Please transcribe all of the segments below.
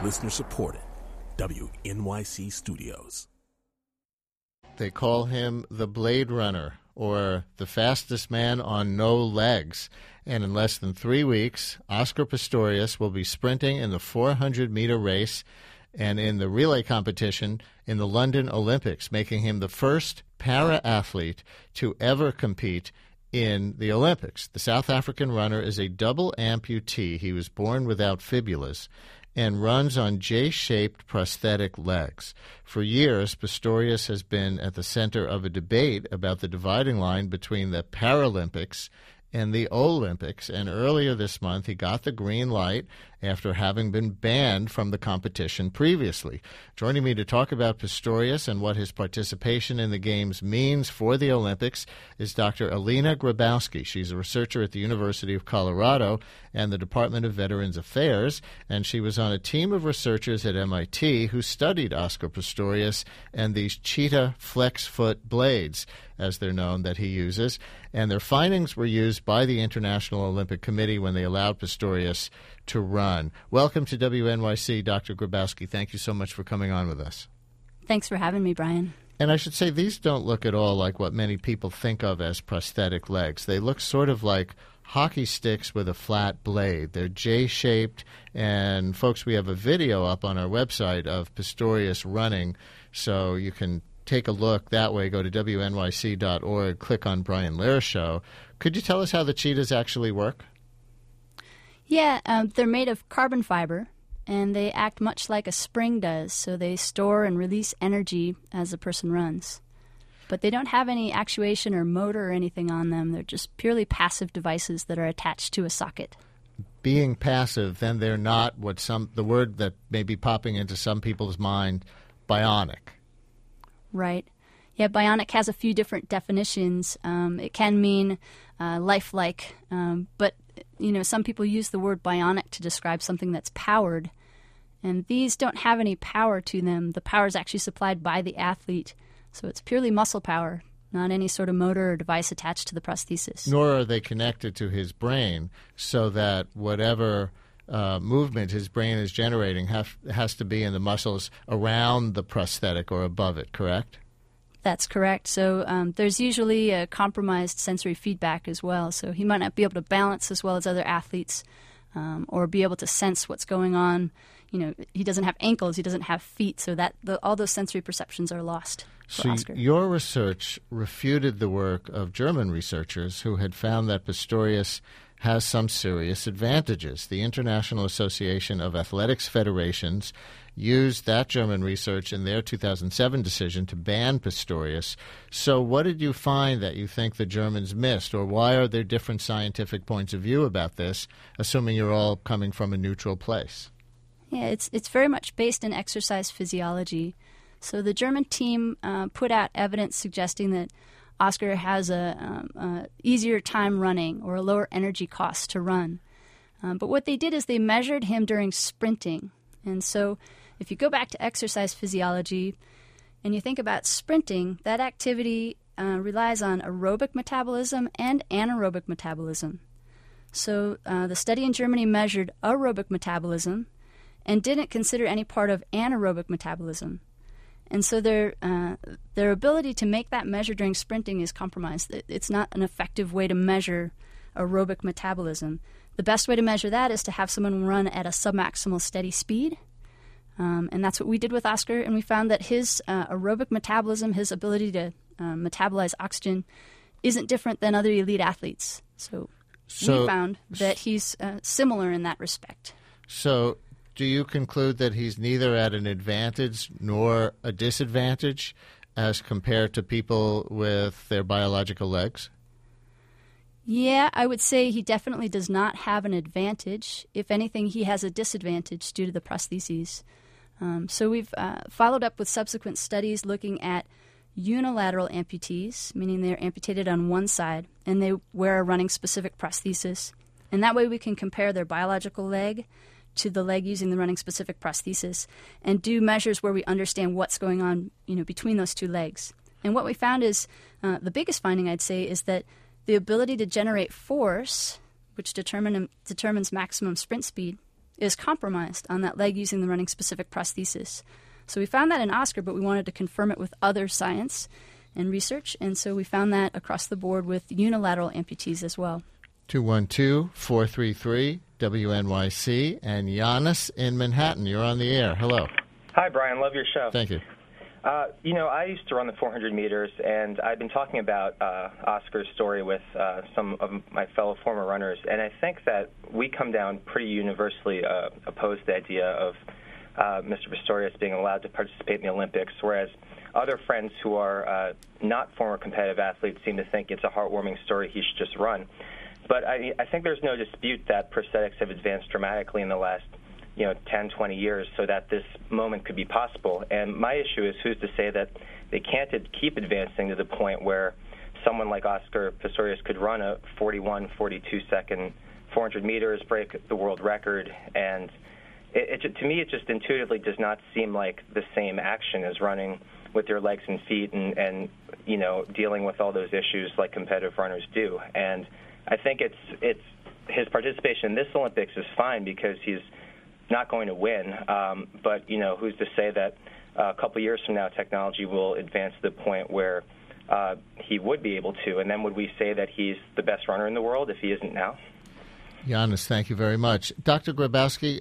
Listener supported. WNYC Studios. They call him the Blade Runner, or the fastest man on no legs. And in less than 3 weeks, Oscar Pistorius will be sprinting in the 400-meter race and in the relay competition in the London Olympics, making him the first para-athlete to ever compete in the Olympics. The South African runner is a double amputee. He was born without fibulas and runs on J-shaped prosthetic legs. For years, Pistorius has been at the center of a debate about the dividing line between the Paralympics and the Olympics, and earlier this month he got the green light after having been banned from the competition previously. Joining me to talk about Pistorius and what his participation in the Games means for the Olympics is Dr. Alina Grabowski. She's a researcher at the University of Colorado and the Department of Veterans Affairs, and she was on a team of researchers at MIT who studied Oscar Pistorius and these cheetah flex foot blades, as they're known, that he uses. And their findings were used by the International Olympic Committee when they allowed Pistorius to run. Welcome to WNYC, Dr. Grabowski. Thank you so much for coming on with us. Thanks for having me, Brian. And I should say, these don't look at all like what many people think of as prosthetic legs. They look sort of like hockey sticks with a flat blade. They're J-shaped, and folks, we have a video up on our website of Pistorius running, so you can take a look that way. Go to WNYC.org, click on Brian Lehrer Show. Could you tell us how the cheetahs actually work? Yeah, they're made of carbon fiber, and they act much like a spring does, so they store and release energy as the person runs. But they don't have any actuation or motor or anything on them. They're just purely passive devices that are attached to a socket. Being passive, then they're not what the word that may be popping into some people's mind, bionic. Right. Yeah, bionic has a few different definitions. It can mean lifelike, but some people use the word bionic to describe something that's powered, and these don't have any power to them. The power is actually supplied by the athlete, so it's purely muscle power, not any sort of motor or device attached to the prosthesis. Nor are they connected to his brain, so that whatever movement his brain is generating has to be in the muscles around the prosthetic or above it, correct? That's correct. So there's usually a compromised sensory feedback as well. So he might not be able to balance as well as other athletes or be able to sense what's going on. He doesn't have ankles, he doesn't have feet, so that all those sensory perceptions are lost for Oscar. Your research refuted the work of German researchers who had found that Pistorius has some serious advantages. The International Association of Athletics Federations used that German research in their 2007 decision to ban Pistorius. So what did you find that you think the Germans missed, or why are there different scientific points of view about this, assuming you're all coming from a neutral place? Yeah, it's very much based in exercise physiology. So the German team put out evidence suggesting that Oscar has a easier time running or a lower energy cost to run. But what they did is they measured him during sprinting. And so if you go back to exercise physiology and you think about sprinting, that activity relies on aerobic metabolism and anaerobic metabolism. So the study in Germany measured aerobic metabolism and didn't consider any part of anaerobic metabolism. And so their ability to make that measure during sprinting is compromised. It's not an effective way to measure aerobic metabolism. The best way to measure that is to have someone run at a submaximal steady speed. And that's what we did with Oscar, and we found that his aerobic metabolism, his ability to metabolize oxygen, isn't different than other elite athletes. So we found that he's similar in that respect. So do you conclude that he's neither at an advantage nor a disadvantage as compared to people with their biological legs? Yeah, I would say he definitely does not have an advantage. If anything, he has a disadvantage due to the prostheses. So we've followed up with subsequent studies looking at unilateral amputees, meaning they're amputated on one side, and they wear a running-specific prosthesis. And that way we can compare their biological leg to the leg using the running-specific prosthesis and do measures where we understand what's going on, between those two legs. And what we found is, the biggest finding, I'd say, is that the ability to generate force, which determines maximum sprint speed, is compromised on that leg using the running-specific prosthesis. So we found that in Oscar, but we wanted to confirm it with other science and research, and so we found that across the board with unilateral amputees as well. 212-433-WNYC, and Giannis in Manhattan. You're on the air. Hello. Hi, Brian. Love your show. Thank you. I used to run the 400 meters, and I've been talking about Oscar's story with some of my fellow former runners, and I think that we come down pretty universally opposed to the idea of Mr. Pistorius being allowed to participate in the Olympics, whereas other friends who are not former competitive athletes seem to think it's a heartwarming story he should just run. But I think there's no dispute that prosthetics have advanced dramatically in the last 10, 20 years so that this moment could be possible. And my issue is who's to say that they can't keep advancing to the point where someone like Oscar Pistorius could run a 41, 42-second 400 meters, break the world record. And to me, it just intuitively does not seem like the same action as running with your legs and feet and dealing with all those issues like competitive runners do. And I think it's his participation in this Olympics is fine because he's not going to win. But who's to say that a couple years from now technology will advance to the point where he would be able to? And then would we say that he's the best runner in the world if he isn't now? Giannis, thank you very much. Dr. Grabowski,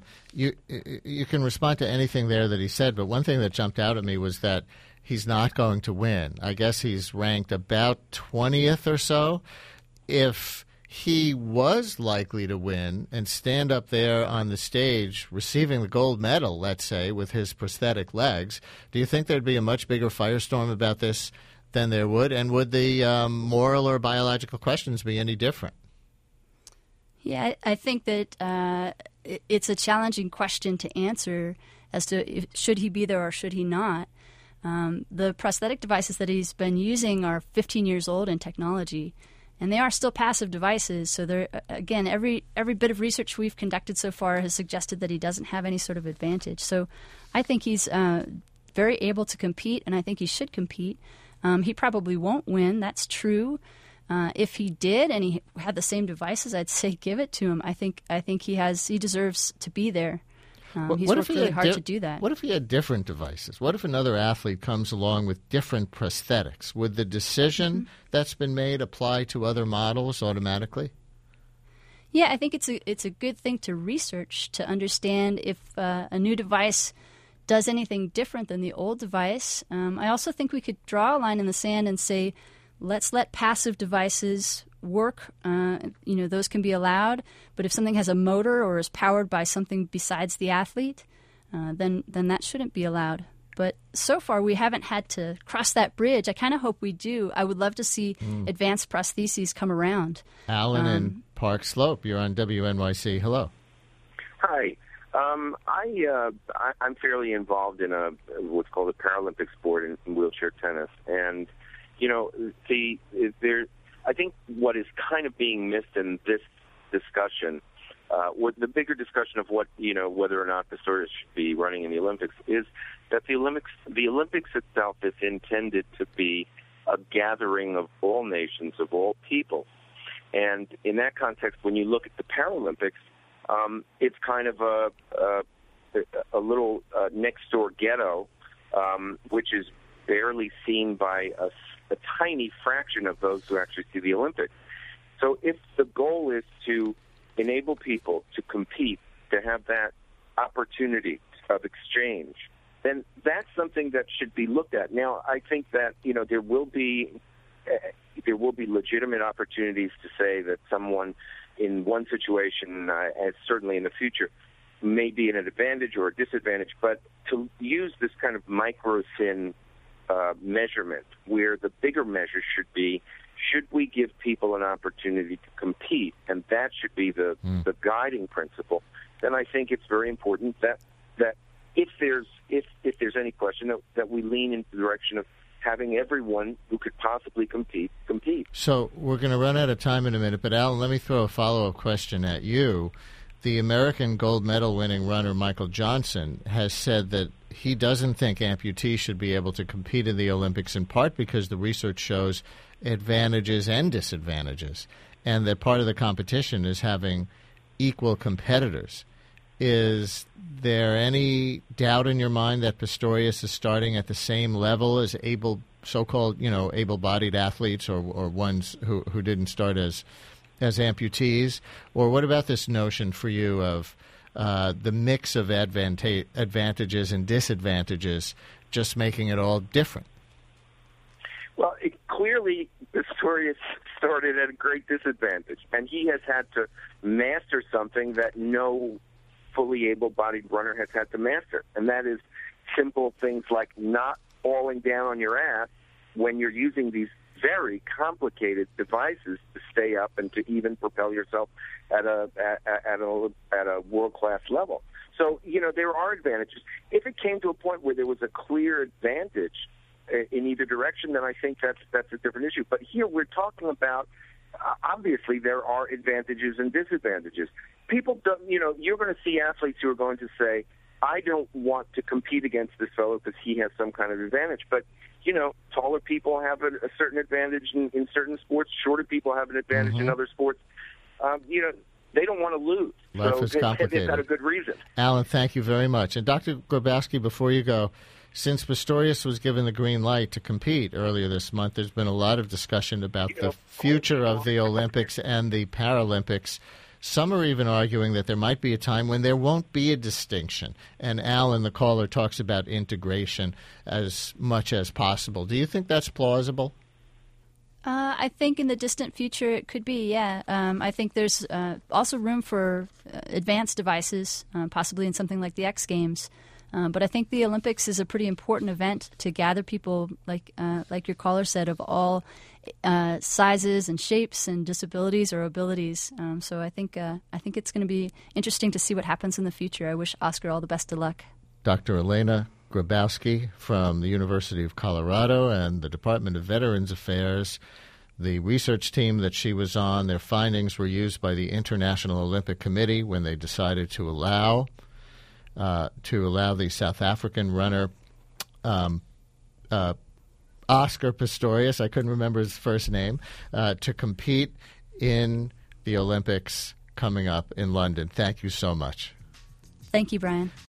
you can respond to anything there that he said, but one thing that jumped out at me was that he's not going to win. I guess he's ranked about 20th or so. If he was likely to win and stand up there on the stage receiving the gold medal, let's say, with his prosthetic legs, do you think there'd be a much bigger firestorm about this than there would? And would the moral or biological questions be any different? Yeah, I think that it's a challenging question to answer as to should he be there or should he not. The prosthetic devices that he's been using are 15 years old in technology, and they are still passive devices. So, they're, again, every bit of research we've conducted so far has suggested that he doesn't have any sort of advantage. So I think he's very able to compete, and I think he should compete. He probably won't win. That's true. If he did and he had the same devices, I'd say give it to him. I think he deserves to be there. He's worked really hard to do that. What if he had different devices? What if another athlete comes along with different prosthetics? Would the decision that's been made apply to other models automatically? Yeah, I think it's a good thing to research to understand if a new device does anything different than the old device. I also think we could draw a line in the sand and say, let's let passive devices work. Those can be allowed. But if something has a motor or is powered by something besides the athlete, then that shouldn't be allowed. But so far, we haven't had to cross that bridge. I kind of hope we do. I would love to see advanced prostheses come around. Alan in Park Slope, you're on WNYC. Hello. Hi. I'm fairly involved in what's called a Paralympic sport in wheelchair tennis, and I think what is kind of being missed in this discussion, the bigger discussion of whether or not Pistorius should be running in the Olympics, is that the Olympics itself is intended to be a gathering of all nations, of all people, and in that context, when you look at the Paralympics, it's kind of a little next door ghetto, which is barely seen by a tiny fraction of those who actually see the Olympics. So if the goal is to enable people to compete, to have that opportunity of exchange, then that's something that should be looked at. Now, I think that there will be legitimate opportunities to say that someone in one situation, as certainly in the future, may be an advantage or a disadvantage, but to use this kind of micro-thin measurement, where the bigger measure should be, should we give people an opportunity to compete, and that should be the guiding principle, then I think it's very important that if there's any question, that we lean in the direction of having everyone who could possibly compete. So we're going to run out of time in a minute, but Alan, let me throw a follow-up question at you. The American gold medal winning runner Michael Johnson has said that he doesn't think amputees should be able to compete in the Olympics, in part because the research shows advantages and disadvantages, and that part of the competition is having equal competitors. is there any doubt in your mind that Pistorius is starting at the same level as so-called, able-bodied athletes or ones who didn't start as amputees? Or what about this notion for you of the mix of advantages and disadvantages, just making it all different? Well, clearly, Pistorius started at a great disadvantage, and he has had to master something that no fully able-bodied runner has had to master, and that is simple things like not falling down on your ass when you're using these very complicated devices to stay up and to even propel yourself at a world-class level. So, there are advantages. If it came to a point where there was a clear advantage in either direction, then I think that's a different issue. But here we're talking about, obviously, there are advantages and disadvantages. People don't, you're going to see athletes who are going to say, I don't want to compete against this fellow because he has some kind of advantage. But, taller people have a certain advantage in certain sports. Shorter people have an advantage in other sports. They don't want to lose. Life is complicated. They've got a good reason. Alan, thank you very much. And Dr. Grabowski, before you go, since Pistorius was given the green light to compete earlier this month, there's been a lot of discussion about the future of the Olympics and the Paralympics. Some are even arguing that there might be a time when there won't be a distinction. And Alan, the caller, talks about integration as much as possible. Do you think that's plausible? I think in the distant future it could be, yeah. I think there's also room for advanced devices, possibly in something like the X Games. But I think the Olympics is a pretty important event to gather people, like your caller said, of all sizes and shapes and disabilities or abilities. So I think it's going to be interesting to see what happens in the future. I wish Oscar all the best of luck. Dr. Elena Grabowski from the University of Colorado and the Department of Veterans Affairs. The research team that she was on, their findings were used by the International Olympic Committee when they decided to allow the South African runner Oscar Pistorius, I couldn't remember his first name, to compete in the Olympics coming up in London. Thank you so much. Thank you, Brian.